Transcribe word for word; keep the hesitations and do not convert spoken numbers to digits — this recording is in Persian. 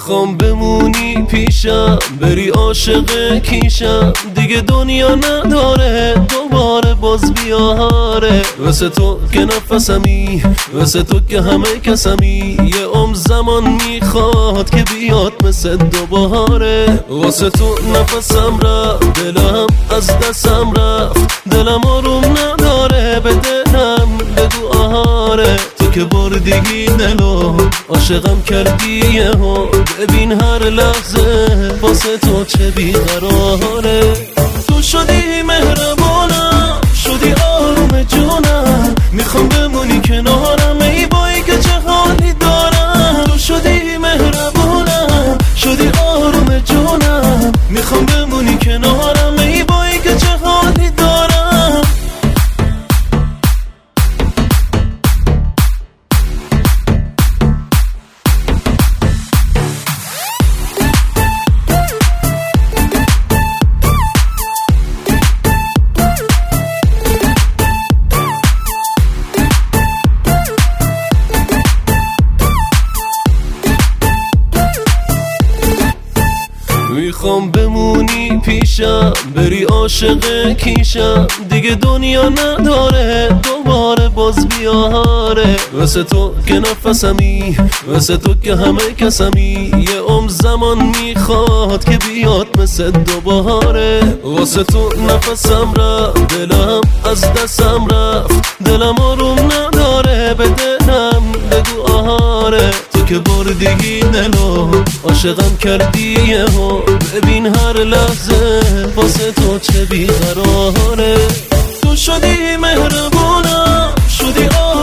میخوام بمونی پیشم، بری عاشق کیشم، دیگه دنیا نداره دوباره باز بیاره. واسه تو که نفسمی، واسه تو که همه کسمی، یه عمر زمان میخواد که بیاد مثل دوباره. واسه تو نفسم رفت، دلم از دستم رفت، دلم آروم نداره، به دلم بگو آره. تو که بردی دلو عاشقم کردی یهو، ببین هر لحظه واسه تو چه بیقراره. تو شدی مهربانم، شدی آروم جونم، میخوام بمونی کنارم ای بایی که چه حالی دارم. تو شدی مهربانم، شدی آروم جونم، میخوام بمونی کنارم ای بایی که چه حالی دارم. میخوام بمونی پیشم، بری عاشق کیشم، دیگه دنیا نداره دوباره باز بیاره. واسه تو که نفسمی، واسه تو که همه کسمی، یه عمر زمان میخواد که بیاد مثل دوباره. واسه تو نفسم رفت، دلم از دستم رفت، دلم آروم نداره، به دلم بگو آره. تو که بردی دلو عاشقم کردی یهو، ببین هر لحظه واسه تو چه بیقراره. تو شدی مهربانم، شدی آروم